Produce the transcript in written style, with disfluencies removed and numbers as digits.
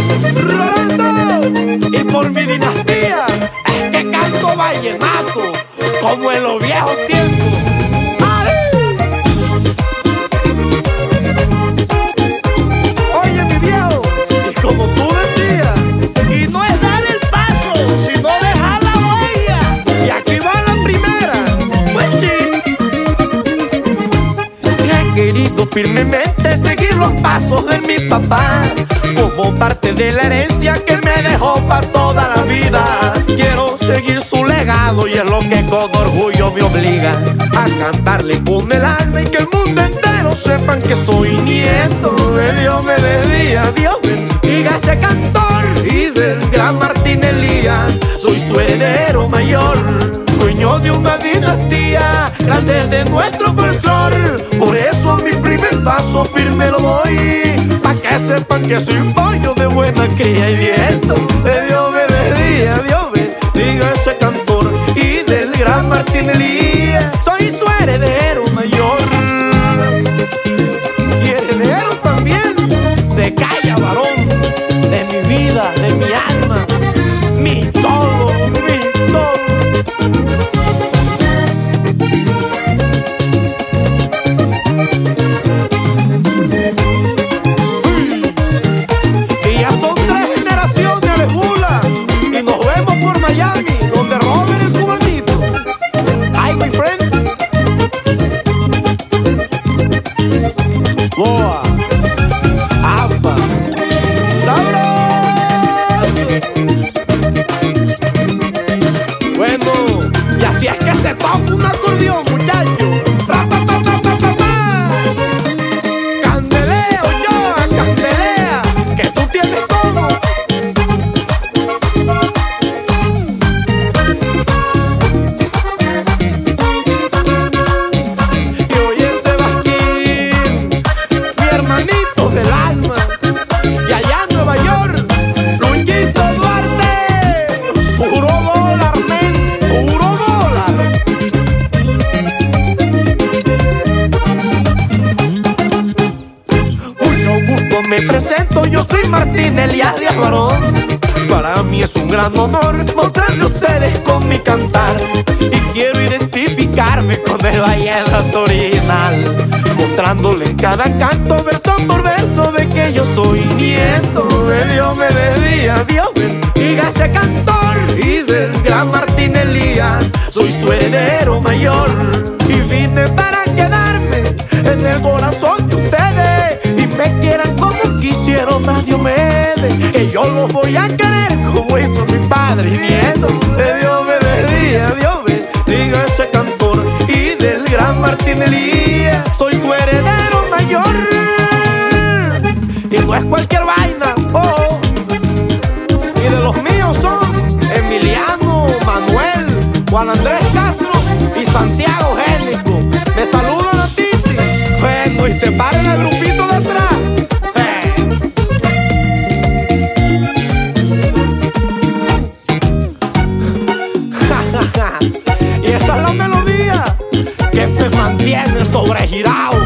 Rolando, y por mi dinastía es que canto vallenato como en los viejos tiempos. Oye, mi viejo, y como tú decías, Y no es dar el paso, sino dejar la huella. y aquí va la primera. Pues sí, He querido firmemente seguir los pasos de mi papá, como parte de la herencia que me dejó para toda la vida. Quiero seguir su legado y es lo que con orgullo me obliga a cantarle con el alma y que el mundo entero sepan que soy nieto de Dios me desvía. Dios bendiga a ese cantor y del gran Martín Elías. Soy su heredero mayor, dueño de una dinastía grande de nuestro folclor. Por eso a mi primer paso firme lo doy, pa' que sepan que soy pollo de buena cría y nieto de Dios me bendiga. Dios bendiga a ese cantor y del gran Martín Elías. Soy su heredero mayor y heredero también de Calla Varón, de mi vida, de mi alma, mi todo, mi todo. Y ya son 3 generaciones, Alejula, y nos vemos por Miami, donde Robert el cubanito. Ay, mi friend. Boa, apa, sabroso. Bueno, y así es que se toca un acordeón, muchachos. Ra, pa, pa, pa, pa, pa, pa. Candeleo, yo, candelea, que tú tienes todo. Y oye, Sebastián, mi hermanito del alma, y allá en Nueva York, Luchito Duarte, puro dólar, men, puro dólar. Mucho gusto, me presento, yo soy Martín Elías Díaz Varón. Para mí es un gran honor mostrarle a ustedes con mi cantar, y quiero identificarme con el vallenato original, mostrándole en cada canto, verso por verso, de que yo soy nieto de Dios me desvía. Dios bendiga a ese cantor y del gran Martín Elías. Soy su heredero mayor y vine para quedarme en el corazón de ustedes, y me quieran como quisieron a Diomedes, que yo los voy a querer como hizo mi padre y nieto de Dios me desvía. Dios bendiga a ese cantor y del gran Martín Elías. Soy su heredero mayor y no es cualquier vaina, oh. Y de los míos son Emiliano, Manuel, Juan Andrés Castro y Santiago Génico. Me saludan a Titi. Bueno, y se paren el grupito de atrás. Y esa es la melodía que me mantiene sobregirado.